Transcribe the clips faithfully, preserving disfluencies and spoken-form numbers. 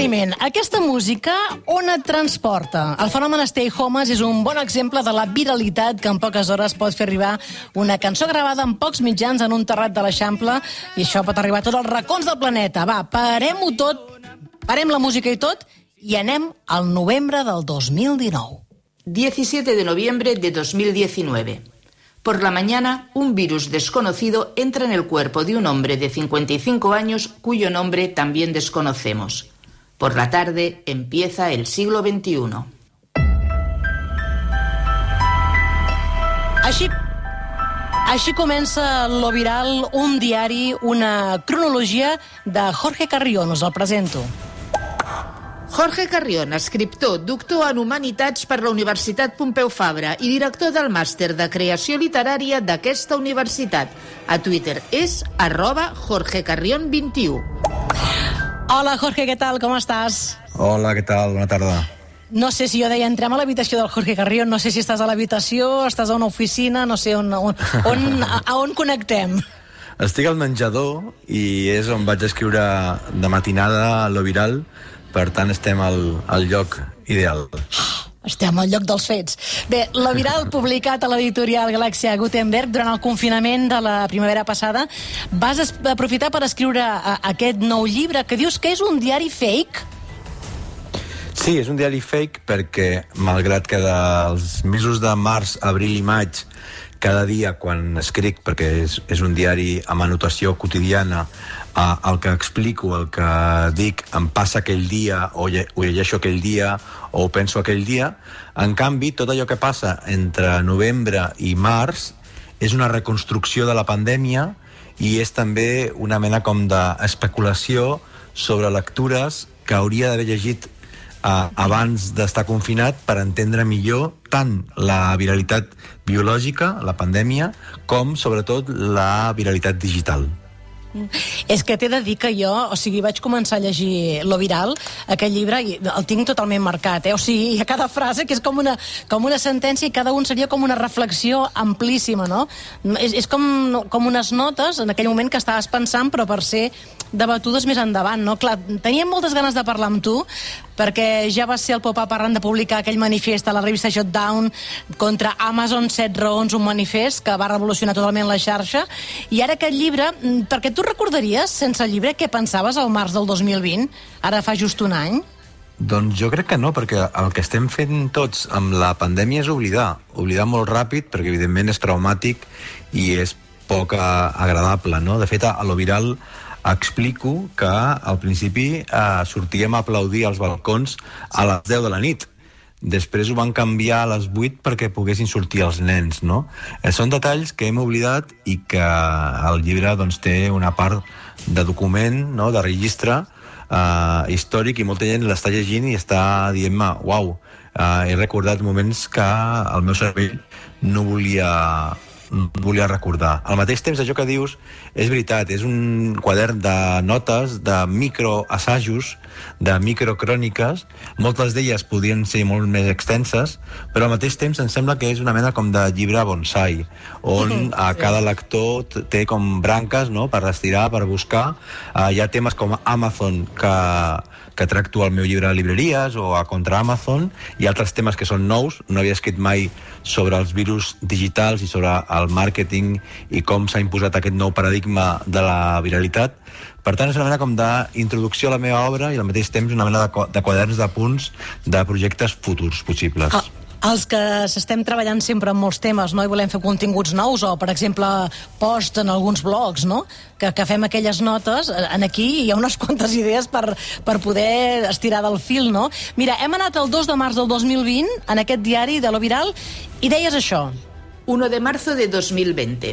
Climent, aquesta música on et transporta? El fenomen Stay Homes és un bon exemple de la viralitat que en poques hores pot fer arribar una cançó gravada en pocs mitjans en un terrat de l'Eixample, i això pot arribar a tots els racons del planeta. Va, parem-ho tot, parem la música i tot, i anem al novembre del dos mil dinou. diecisiete de noviembre de dos mil diecinueve. Por la mañana, un virus desconocido entra en el cuerpo de un hombre de cincuenta y cinco años cuyo nombre también desconocemos. Por la tarde empieza el siglo veintiuno. Així, així comença Lo Viral, un diari, una cronologia de Jorge Carrión. Us el presento. Jorge Carrión, escriptor, doctor en Humanitats per la Universitat Pompeu Fabra i director del màster de creació literària d'aquesta universitat. A Twitter és arroba Jorge Carrión vint-i-u. Hola, Jorge, què tal? Com estàs? Hola, què tal? Bona tarda. No sé si jo deia, entrem a l'habitació del Jorge Carrión, no sé si estàs a l'habitació, estàs a una oficina, no sé on, on, on, a on connectem. Estic al menjador i és on vaig escriure de matinada Lo Viral. Per tant, estem al, al lloc ideal. Estem al lloc dels fets. Bé, Lo Viral, publicat a l'editorial Galàxia Gutenberg durant el confinament de la primavera passada, vas aprofitar per escriure aquest nou llibre que dius que és un diari fake? Sí, és un diari fake perquè, malgrat que dels mesos de març, abril i maig, cada dia quan escric, perquè és, és un diari amb anotació quotidiana, eh, el que explico, el que dic, em passa aquell dia, o lle ho llegeixo aquell dia, o ho penso aquell dia. En canvi, tot allò que passa entre novembre i març és una reconstrucció de la pandèmia i és també una mena com d'especulació sobre lectures que hauria d'haver llegit Uh, abans d'estar confinat per entendre millor tant la viralitat biològica, la pandèmia, com sobretot la viralitat digital. És que t'he de dir que jo, o sigui, vaig començar a llegir Lo Viral, aquest llibre, i el tinc totalment marcat, eh? O sigui, hi ha cada frase que és com una, com una sentència i cada un seria com una reflexió amplíssima, no? És, és com, com unes notes en aquell moment que estaves pensant, però per ser debatudes més endavant, no? Clar, teníem moltes ganes de parlar amb tu, perquè ja va ser el pop-up arran de publicar aquell manifest a la revista Shutdown contra Amazon, set raons, un manifest que va revolucionar totalment la xarxa, i ara aquest llibre, perquè tu recordaries, sense el llibre, què pensaves al març del dos mil vint, ara fa just un any? Doncs jo crec que no, perquè el que estem fent tots amb la pandèmia és oblidar, oblidar molt ràpid, perquè evidentment és traumàtic i és poc agradable, no? De fet, a Lo Viral explico que al principi eh, sortíem a aplaudir als balcons a les deu de la nit. Després ho van canviar a les vuit perquè poguessin sortir els nens, no? Eh, són detalls que hem oblidat i que el llibre doncs, té una part de document, no?, de registre eh, històric, i molta gent l'està llegint i està dient-me, uau, eh, he recordat moments que el meu cervell no volia... volia recordar. Al mateix temps, això que dius és veritat, és un quadern de notes, de microassajos, de microcròniques. Moltes d'elles podrien ser molt més extenses, però al mateix temps em sembla que és una mena com de llibre bonsai, on a cada lector té com branques, no?, per estirar, per buscar. Uh, hi ha temes com Amazon, que, que tracto al meu llibre de llibreries, o a Contra Amazon, i altres temes que són nous. No havia escrit mai sobre els virus digitals i sobre el màrqueting i com s'ha imposat aquest nou paradigma de la viralitat. Per tant, és una mena com d'introducció a la meva obra i al mateix temps una mena de, de quaderns de punts de projectes futurs possibles. Ah. Els que s'estem treballant sempre en molts temes, no?, i volem fer continguts nous, o, per exemple, posts en alguns blogs, no?, que, que fem aquelles notes, en aquí hi ha unes quantes idees per, per poder estirar del fil, no? Mira, hem anat el dos de març del dos mil vint, en aquest diari de Lo Viral, i deies això. uno de marzo de dos mil veinte.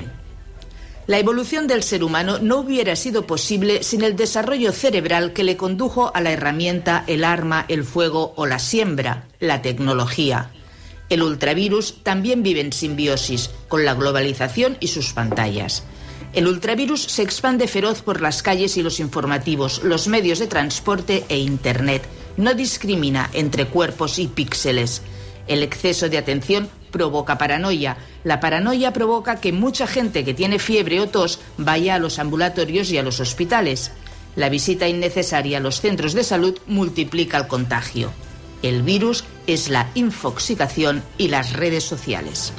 La evolución del ser humano no hubiera sido posible sin el desarrollo cerebral que le condujo a la herramienta, el arma, el fuego o la siembra, la tecnología. El ultravirus también vive en simbiosis con la globalización y sus pantallas. El ultravirus se expande feroz por las calles y los informativos, los medios de transporte e Internet. No discrimina entre cuerpos y píxeles. El exceso de atención provoca paranoia. La paranoia provoca que mucha gente que tiene fiebre o tos vaya a los ambulatorios y a los hospitales. La visita innecesaria a los centros de salud multiplica el contagio. El virus es la infoxicación y las redes sociales.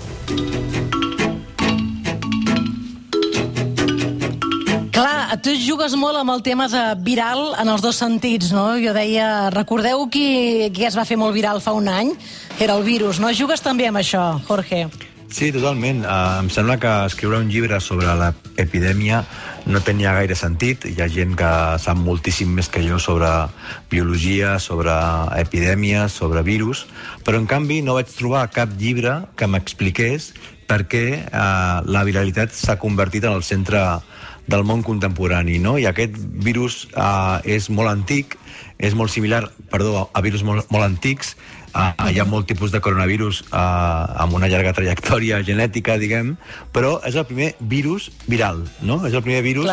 Clar, tu jugues molt amb el tema de viral en els dos sentits, no? Jo deia, recordeu qui, qui es va fer molt viral fa un any? Era el virus, no? Jugues també amb això, Jorge? Sí, totalment. Uh, em sembla que escriure un llibre sobre l'epidèmia no tenia gaire sentit. Hi ha gent que sap moltíssim més que jo sobre biologia, sobre epidèmies, sobre virus, però en canvi no vaig trobar cap llibre que m'expliqués per què uh, la viralitat s'ha convertit en el centre del món contemporani, no? I aquest virus uh, és molt antic, és molt similar, perdó, a virus molt, molt antics. Uh, hi ha molt tipus de coronavirus uh, amb una llarga trajectòria genètica, diguem, però és el primer virus viral, no? És el primer virus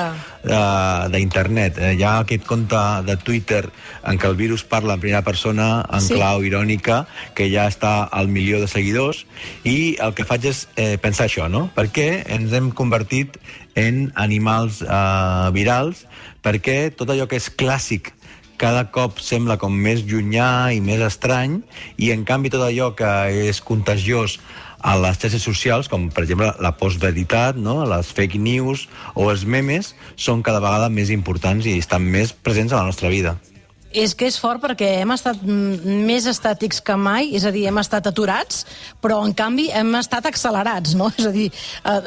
uh, d'internet. Uh, hi ha aquest compte de Twitter en què el virus parla en primera persona, en sí. clau irònica, que ja està al milió de seguidors, i el que faig és eh, pensar això, no? Per què ens hem convertit en animals uh, virals? Perquè tot allò que és clàssic cada cop sembla com més llunyà i més estrany, i en canvi tot allò que és contagiós a les xarxes socials, com per exemple la postveritat, no? Les fake news o els memes, són cada vegada més importants i estan més presents a la nostra vida. És que és fort perquè hem estat més estàtics que mai, és a dir, hem estat aturats, però en canvi hem estat accelerats, no? És a dir,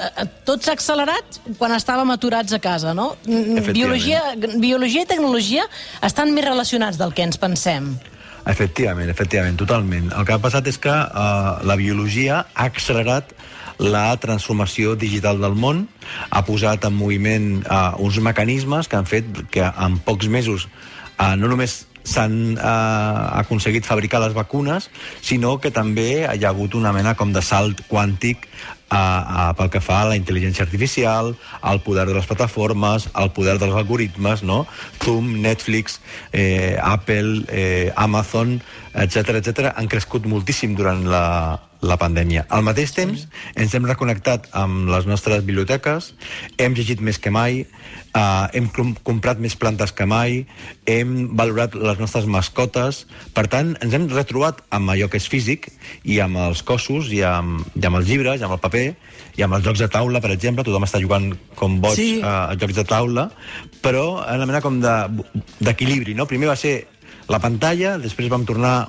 tots accelerats quan estàvem aturats a casa, no? Biologia, biologia i tecnologia estan més relacionats del que ens pensem. Efectivament, efectivament, totalment. El que ha passat és que uh, la biologia ha accelerat la transformació digital del món, ha posat en moviment uh, uns mecanismes que han fet que en pocs mesos Uh, no només s'han uh, aconseguit fabricar les vacunes, sinó que també hi ha hagut una mena com de salt quàntic uh, uh, pel que fa a la intel·ligència artificial, al poder de les plataformes, al poder dels algoritmes, no? Zoom, Netflix, eh, Apple, eh, Amazon, etcètera, etcètera, han crescut moltíssim durant la, la pandèmia. Al mateix temps, ens hem reconnectat amb les nostres biblioteques, hem llegit més que mai, uh, hem comprat més plantes que mai, hem valorat les nostres mascotes. Per tant, ens hem retrobat amb allò que és físic i amb els cossos i amb, i amb els llibres, i amb el paper, i amb els jocs de taula, per exemple. Tothom està jugant com boig sí. uh, a jocs de taula, però en una mena com d'equilibri, no? Primer va ser la pantalla, després vam tornar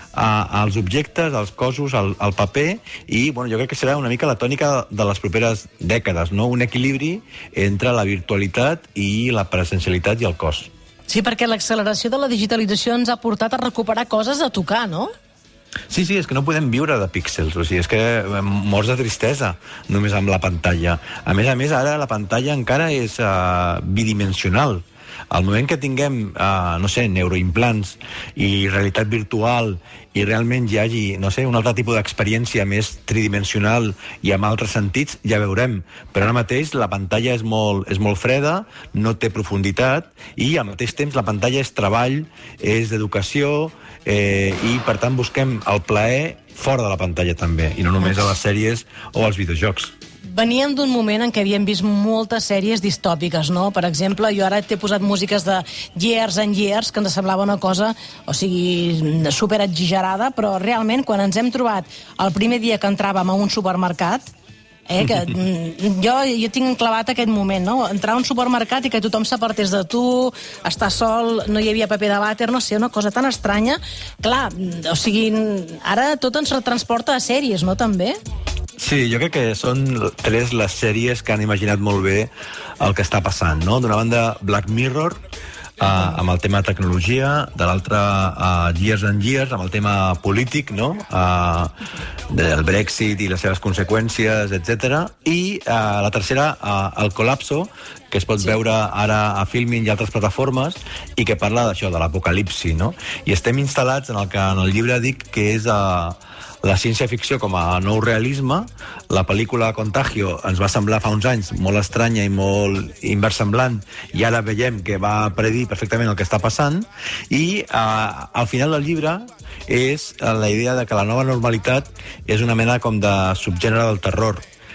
a, als objectes, als cossos, al, al paper, i bueno, jo crec que serà una mica la tònica de les properes dècades, no? Un equilibri entre la virtualitat i la presencialitat i el cos. Sí, perquè l'acceleració de la digitalització ens ha portat a recuperar coses a tocar, no? Sí, sí, és que no podem viure de píxels, o sigui, és que morts de tristesa només amb la pantalla. A més a més, ara la pantalla encara és uh, bidimensional. Al moment que tinguem, uh, no sé, neuroimplants i realitat virtual i realment hi hagi, no sé, un altre tipus d'experiència més tridimensional i amb altres sentits, ja veurem. Però ara mateix la pantalla és molt, és molt freda, no té profunditat, i al mateix temps la pantalla és treball, és d'educació, eh, i per tant busquem el plaer fora de la pantalla també, i no només a les sèries o als videojocs. Veníem d'un moment en què havíem vist moltes sèries distòpiques, no? Per exemple, jo ara t'he posat músiques de Years and Years, que ens semblava una cosa, o sigui, super exagerada, però realment, quan ens hem trobat el primer dia que entràvem a un supermercat, eh, que jo, jo tinc enclavat aquest moment, no? Entrar a un supermercat i que tothom s'apartés de tu, estar sol, no hi havia paper de vàter, no sé, una cosa tan estranya. Clar, o sigui, ara tot ens retransporta a sèries, no, també? Sí, jo crec que són tres les sèries que han imaginat molt bé el que està passant, no? D'una banda, Black Mirror, uh, amb el tema de tecnologia, de l'altra, uh, Years and Years, amb el tema polític, no? Uh, del Brexit i les seves conseqüències, etcètera. I uh, la tercera, uh, El Colapso, que es pot sí. veure ara a Filmin i altres plataformes, i que parla d'això, de l'apocalipsi, no? I estem instal·lats en el que en el llibre dic que és uh, la ciència-ficció com a nou realisme. La pel·lícula Contagio ens va semblar fa uns anys molt estranya i molt inversemblant, i ara veiem que va predir perfectament el que està passant, i eh, al final del llibre és la idea de que la nova normalitat és una mena com de subgènere del terror,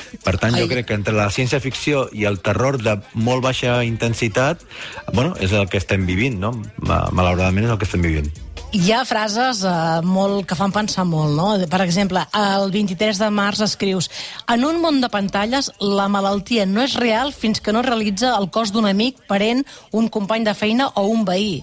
Per tant, jo Ai. crec que entre la ciència-ficció i el terror de molt baixa intensitat, bueno, és el que estem vivint, no? Malauradament és el que estem vivint. Hi ha frases eh, molt, que fan pensar molt, no? Per exemple, el vint-i-tres de març escrius: en un món de pantalles, la malaltia no és real fins que no realitza el cos d'un amic, parent, un company de feina o un veí.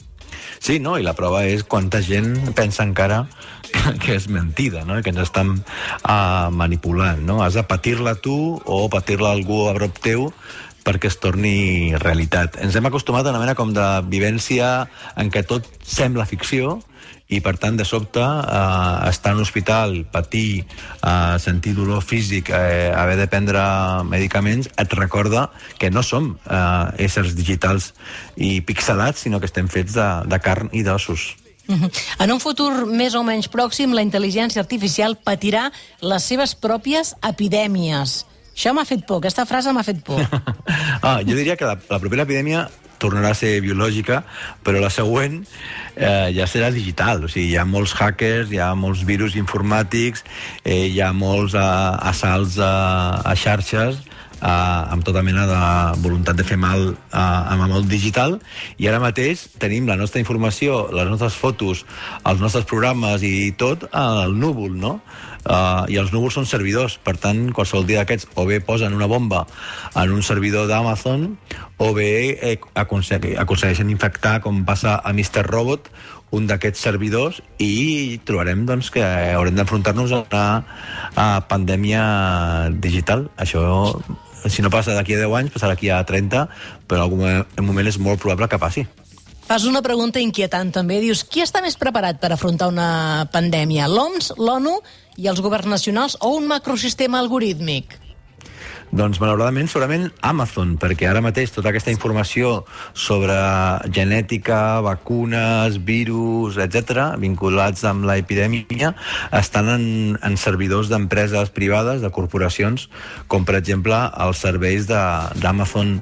Sí, no? I la prova és quanta gent pensa encara que, que és mentida, no? Que ens estan uh, manipulant, no? Has de patir-la tu o patir-la algú a prop teu perquè es torni realitat. Ens hem acostumat a una mena com de vivència en què tot sembla ficció i, per tant, de sobte, eh, estar en l'hospital, patir, eh, sentir dolor físic, eh, haver de prendre medicaments, et recorda que no som eh, éssers digitals i pixelats, sinó que estem fets de, de carn i d'ossos. Uh-huh. En un futur més o menys pròxim, la intel·ligència artificial patirà les seves pròpies epidèmies. Això m'ha fet por, aquesta frase m'ha fet por. ah, jo diria que la, la propera epidèmia tornarà a ser biològica, però la següent eh, ja serà digital. O sigui, hi ha molts hackers, hi ha molts virus informàtics, eh, hi ha molts eh, assalts a, a xarxes, Uh, amb tota mena de voluntat de fer mal uh, amb el món digital, i ara mateix tenim la nostra informació, les nostres fotos, els nostres programes i tot al núvol, no? Uh, i els núvols són servidors, per tant, qualsevol dia d'aquests o bé posen una bomba en un servidor d'Amazon o bé eh, aconsegueixen infectar, com passa a mister Robot, un d'aquests servidors, i trobarem doncs, que haurem d'enfrontar-nos a una a pandèmia digital. Això, si no passa d'aquí a deu anys, passarà d'aquí a trenta, però en algun moment és molt probable que passi. Fas una pregunta inquietant, també. Dius, qui està més preparat per afrontar una pandèmia? L'O M S, l'ONU i els governs nacionals o un macrosistema algorítmic? Doncs, malauradament, segurament Amazon, perquè ara mateix tota aquesta informació sobre genètica, vacunes, virus, etcètera, vinculats amb l'epidèmia, estan en, en servidors d'empreses privades, de corporacions, com, per exemple, els serveis d'Amazon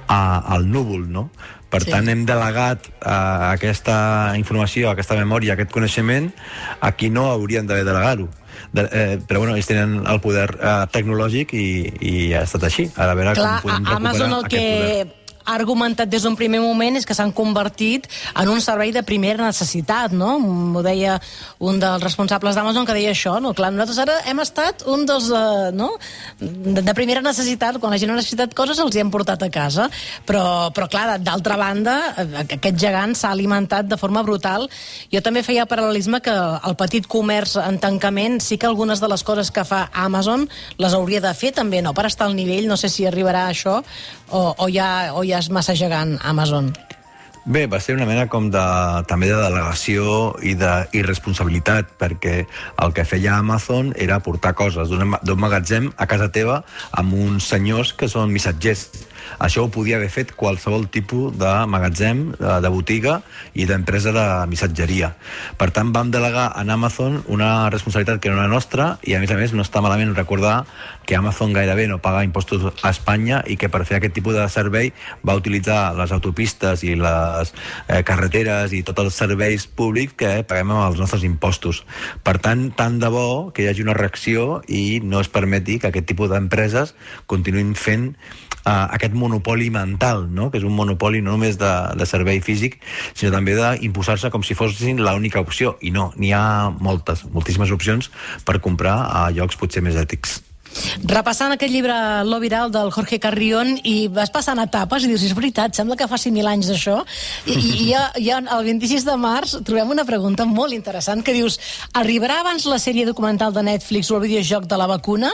al núvol, no? Per sí. tant, hem delegat uh, aquesta informació, aquesta memòria, aquest coneixement a qui no haurien d'haver delegat-ho. De, eh, però bueno, ells tenen el poder eh, tecnològic i, i ha estat així. Ara a veure Clar, com podem recuperar Amazon el aquest que poder. ha argumentat des d'un primer moment és que s'han convertit en un servei de primera necessitat, no? M'ho deia un dels responsables d'Amazon, que deia això, no? Clar, nosaltres ara hem estat un dels, eh, no? De, de primera necessitat, quan la gent ha necessitat coses els hi hem portat a casa, però, però clar, d'altra banda, aquest gegant s'ha alimentat de forma brutal. Jo també feia paral·lelisme que el petit comerç en tancament, sí que algunes de les coses que fa Amazon les hauria de fer també, no? Per estar al nivell, no sé si arribarà a això, o, o ja, o ja és massa gegant Amazon. Bé, va ser una mena com de, també de delegació i d'irresponsabilitat, perquè el que feia Amazon era portar coses d'un magatzem a casa teva amb uns senyors que són missatgers. Això ho podia haver fet qualsevol tipus de magatzem, de botiga i d'empresa de missatgeria. Per tant, vam delegar en Amazon una responsabilitat que no era nostra, i a més a més no està malament recordar que Amazon gairebé no paga impostos a Espanya i que per fer aquest tipus de servei va utilitzar les autopistes i les eh, carreteres i tots els serveis públics que paguem amb els nostres impostos. Per tant, tant de bo que hi hagi una reacció i no es permeti que aquest tipus d'empreses continuïn fent Uh, aquest monopoli mental, no? Que és un monopoli no només de, de servei físic, sinó també d'imposar-se com si fossin l'única opció. I no, n'hi ha moltes, moltíssimes opcions per comprar a llocs potser més ètics. Repassant aquest llibre Lo Viral del Jorge Carrión, i vas passant etapes i dius, és veritat, sembla que faci mil anys d'això, i, i ja, ja el vint-i-sis de març trobem una pregunta molt interessant que dius, arribarà abans la sèrie documental de Netflix o el videojoc de la vacuna?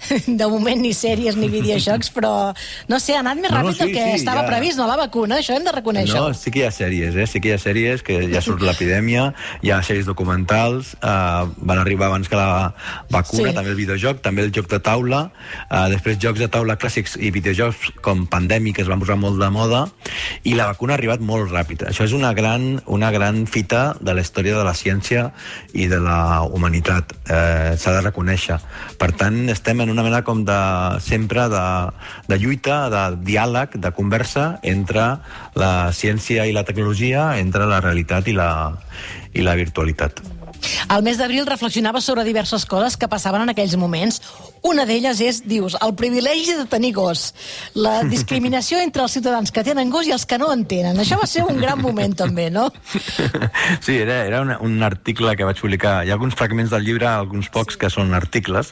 De moment ni sèries ni videojocs, però no sé, ha anat més ràpid no, no, sí, del que sí, estava ja previst, no, la vacuna, això hem de reconèixer. No, sí que hi ha sèries, eh? Sí que hi ha sèries, que ja surt l'epidèmia, hi ha sèries documentals, eh, van arribar abans que la vacuna, sí. També el videojoc, també el joc de taula, uh, després jocs de taula clàssics i videojocs com Pandèmic, que es van posar molt de moda, i la vacuna ha arribat molt ràpid. Això és una gran, una gran fita de la història de la ciència i de la humanitat. Eh, s'ha de reconèixer. Per tant, estem en una mena com de sempre de, de lluita, de diàleg, de conversa entre la ciència i la tecnologia, entre la realitat i la, i la virtualitat. Al mes d'abril reflexionava sobre diverses coses que passaven en aquells moments. Una d'elles és, dius, el privilegi de tenir gos. La discriminació entre els ciutadans que tenen gos i els que no en tenen. Això va ser un gran moment, també, no? Sí, era, era un, un article que vaig publicar. Hi ha alguns fragments del llibre, alguns pocs, que són articles,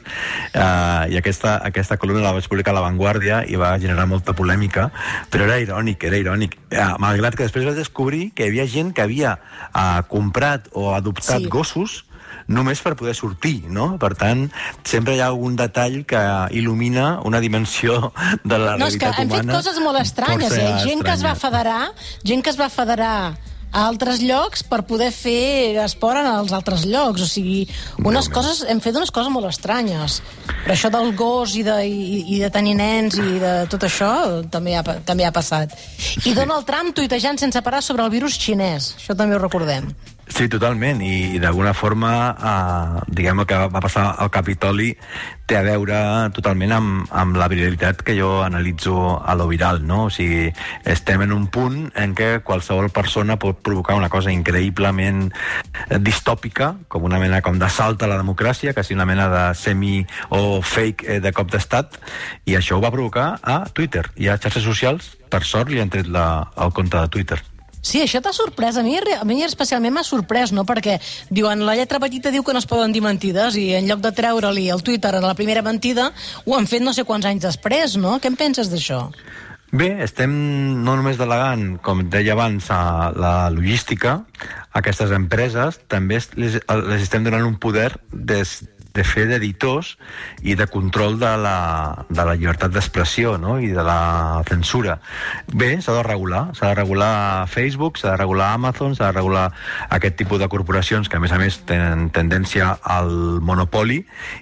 uh, i aquesta, aquesta columna la vaig publicar a La Vanguardia i va generar molta polèmica, però era irònic, era irònic. Uh, malgrat que després vaig descobrir que hi havia gent que havia uh, comprat o adoptat sí. gossos només per poder sortir, no? Per tant, sempre hi ha algun detall que il·lumina una dimensió de la no, realitat humana. No, és que han fet coses molt estranyes, eh? Gent estranya. que es va federar, gent que es va federar a altres llocs per poder fer esport en els altres llocs. O sigui, unes coses, hem fet unes coses molt estranyes. Però això del gos i de, i, i de tenir nens i de tot això també ha, també ha passat. I Donald Trump tuitejant sense parar sobre el virus xinès. Això també ho recordem. Sí, totalment, i, i d'alguna forma eh, diguem el que va passar al Capitoli té a veure totalment amb, amb la viralitat que jo analitzo a lo viral, no? O sigui, estem en un punt en què qualsevol persona pot provocar una cosa increïblement distòpica, com una mena com d'assalt a la democràcia, quasi una mena de semi o fake de cop d'estat, i això ho va provocar a Twitter i a xarxes socials. Per sort li han tret la, el compte de Twitter. Sí, això t'ha sorprès. A mi, a mi especialment m'ha sorprès, no? Perquè diuen, la lletra petita diu que no es poden dir mentides i en lloc de treure-li el Twitter en la primera mentida, ho han fet no sé quants anys després, no? Què en penses d'això? Bé, estem no només delegant, com deia abans, a la logística, a aquestes empreses, també les, les estem donant un poder des de fer d'editors i de control de la, de la llibertat d'expressió, no? I de la censura. Bé, s'ha de regular. S'ha de regular Facebook, s'ha de regular Amazon, s'ha de regular aquest tipus de corporacions que, a més a més, tenen tendència al monopoli,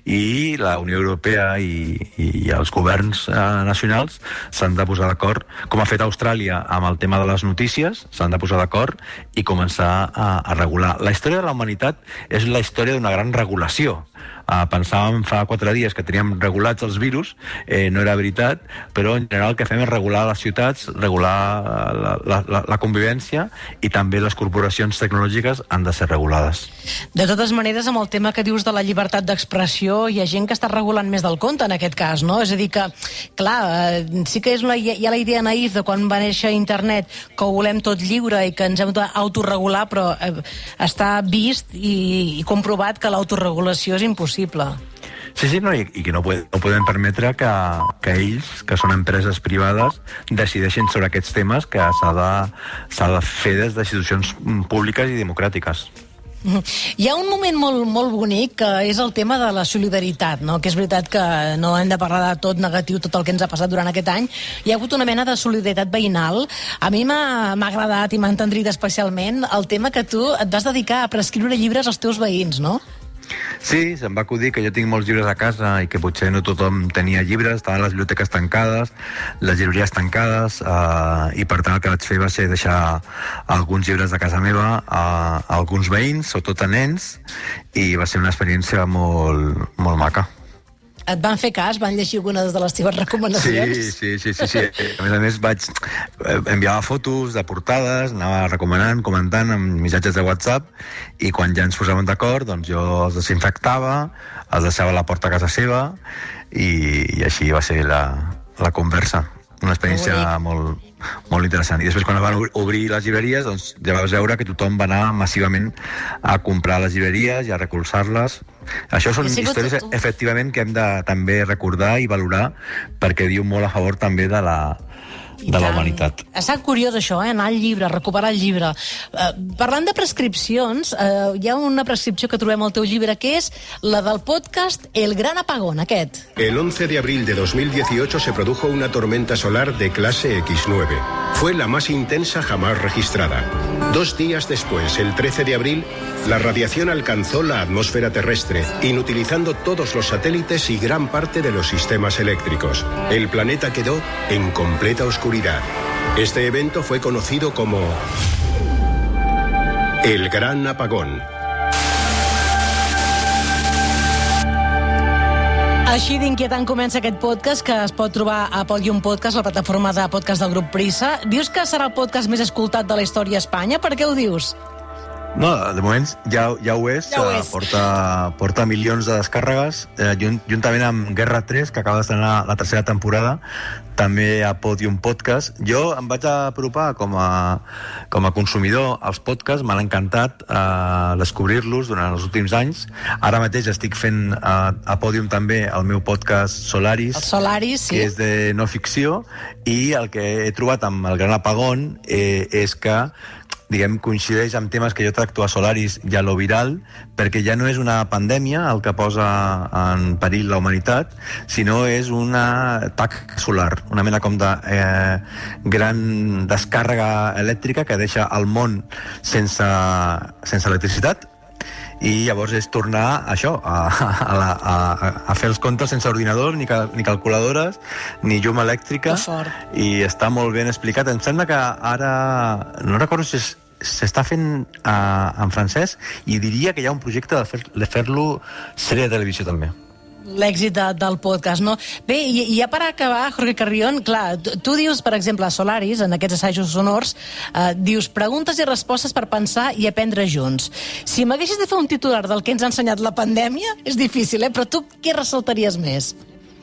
i la Unió Europea i, i els governs eh, nacionals s'han de posar d'acord, com ha fet Austràlia amb el tema de les notícies, s'han de posar d'acord i començar a, a regular. La història de la humanitat és la història d'una gran regulació. Uh, pensàvem fa quatre dies que teníem regulats els virus, eh, no era veritat, però en general el que fem és regular les ciutats, regular la, la, la, la convivència, i també les corporacions tecnològiques han de ser regulades. De totes maneres, amb el tema que dius de la llibertat d'expressió, hi ha gent que està regulant més del compte en aquest cas, no? És a dir que, clar, eh, sí que és una, hi ha la idea naïf de quan va néixer internet que ho volem tot lliure i que ens hem d'autoregular, però eh, està vist i, i comprovat que l'autoregulació és impossible. Sí, sí, no, i, i que no, pod no podem permetre que, que ells, que són empreses privades, decideixin sobre aquests temes que s'ha de, s'ha de fer des d'institucions públiques i democràtiques. Hi ha un moment molt, molt bonic que és el tema de la solidaritat, no? Que és veritat que no hem de parlar de tot negatiu, tot el que ens ha passat durant aquest any. Hi ha hagut una mena de solidaritat veïnal. A mi m'ha agradat i m'ha entendrit especialment el tema que tu et vas dedicar a prescriure llibres als teus veïns, no? Sí, se'm va acudir que jo tinc molts llibres a casa i que potser no tothom tenia llibres, estaven les biblioteques tancades, les llibreries tancades, eh, i per tant el que vaig fer va ser deixar alguns llibres de casa meva a, a alguns veïns, sobretot a nens, i va ser una experiència molt, molt maca. Et van fer cas? Van llegir algunes de les teves recomanacions? Sí, sí, sí, sí, sí. A més a més vaig enviar fotos de portades, anava recomanant, comentant amb missatges de WhatsApp, i quan ja ens posàvem d'acord, doncs jo els desinfectava, els deixava a la porta a casa seva, i, i així va ser la, la conversa. Una experiència molt, molt interessant. I després, quan van obrir les llibreries, doncs ja vas veure que tothom va anar massivament a comprar les llibreries i a recolzar-les. Això són històries, efectivament, que hem de també recordar i valorar, perquè diu molt a favor també de la, de la humanitat. Ha estat curiós això, eh? Anar al llibre, recuperar el llibre. Uh, parlant de prescripcions, uh, hi ha una prescripció que trobem al teu llibre, que és la del podcast El Gran Apagón, aquest. El once de abril de dos mil dieciocho se produjo una tormenta solar de clase equis nueve. Fue la más intensa jamás registrada. Dos días después, el trece de abril, la radiación alcanzó la atmósfera terrestre, inutilizando todos los satélites y gran parte de los sistemas eléctricos. El planeta quedó en completa oscuridad. Este evento fue conocido como el Gran Apagón. Així d'inquietant comença aquest podcast, que es pot trobar a Podium Podcast, la plataforma de podcast del grup Prisa. Dius que serà el podcast més escoltat de la història a Espanya. Per què ho dius? No, de moment ja, ja ho és, ja ho és. Porta, porta milions de descàrregues, eh, juntament amb Guerra tres, que acaba d'estrenar la tercera temporada, també a Podium Podcast. Jo em vaig apropar com a, com a consumidor als podcasts, m'han encantat eh, descobrir-los durant els últims anys. Ara mateix estic fent eh, a Podium també el meu podcast Solaris, el Solaris, sí. Que és de no ficció, i el que he trobat amb el Gran Apagón eh, és que diguem, coincideix amb temes que jo tracto a Solaris i a Lo Viral, perquè ja no és una pandèmia el que posa en perill la humanitat, sinó és un atac solar, una mena com de eh, gran descàrrega elèctrica que deixa el món sense, sense electricitat, i llavors és tornar a això, a, a, la, a, a fer els comptes sense ordinador, ni, cal, ni calculadores, ni llum elèctrica, i està molt ben explicat. Em sembla que ara, no recordo si és s'està fent uh, en francès, i diria que hi ha un projecte de, fer, de fer-lo sèrie de televisió també. L'èxit de, del podcast, no? Bé, i, i ja per acabar, Jorge Carrión, clar, tu, tu dius, per exemple, a Solaris, en aquests assajos sonors, eh, dius preguntes i respostes per pensar i aprendre junts. Si m'haguessis de fer un titular del que ens ha ensenyat la pandèmia, és difícil, eh? Però tu què ressaltaries més?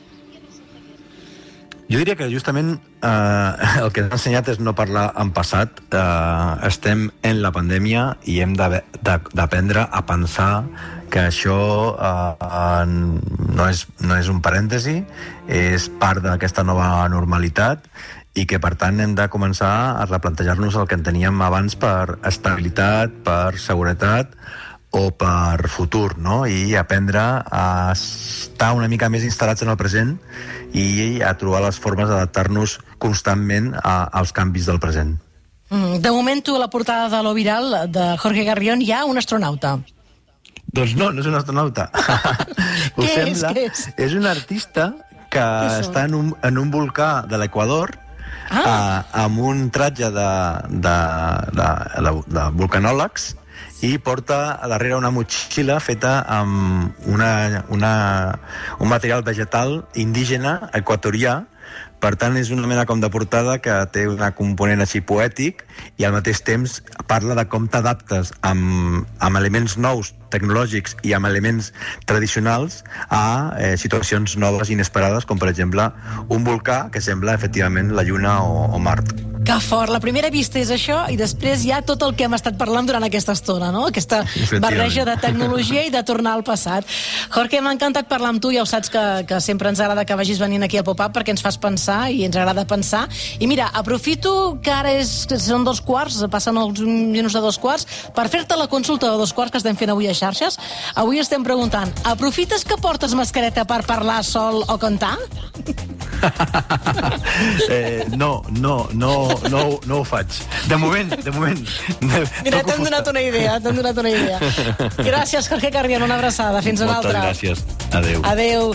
Jo diria que justament eh, el que ens ha ensenyat és no parlar en passat. Eh, estem en la pandèmia i hem d'aprendre a pensar que això eh, no, és, no és un parèntesi, és part d'aquesta nova normalitat, i que per tant hem de començar a replantejar-nos el que en teníem abans per estabilitat, per seguretat o per futur, no? I aprendre a estar una mica més instal·lats en el present i a trobar les formes d'adaptar-nos constantment a, als canvis del present. Mm, de moment, tu, a la portada de Lo Viral, de Jorge Carrión, hi ha un astronauta. Doncs no, no és un astronauta. Ho Què és? sembla. Què és? És un artista que està en un, en un volcà de l'Equador, ah. eh, amb un tratge de, de, de, de, de vulcanòlegs, i porta a darrere una motxilla feta amb una, una, un material vegetal indígena equatorià. Per tant, és una mena com de portada que té una component així poètic, i al mateix temps parla de com t'adaptes amb, amb elements nous, tecnològics, i amb elements tradicionals a eh, situacions noves i inesperades, com per exemple un volcà que sembla efectivament la Lluna o, o Mart. Que fort, la primera vista és això, i després hi ha tot el que hem estat parlant durant aquesta estona, no? Aquesta barreja de tecnologia i de tornar al passat. Jorge, m'ha encantat parlar amb tu, ja ho saps que, que sempre ens agrada que vagis venint aquí a Pop-Up perquè ens fas pensar i ens agrada pensar. I mira, aprofito que ara és, són dos quarts, passen els minuts de dos quarts, per fer-te la consulta de dos quarts que estem fent avui a xarxes. Avui estem preguntant, aprofites que portes mascareta per parlar sol o cantar? eh, no, no, no, no, no ho faig. De moment, de moment. Mira, t'hem donat una idea, t'hem donat una idea. Gràcies, Jorge Carrión, una abraçada. Fins una altra. Moltes gràcies. Adéu. Adéu.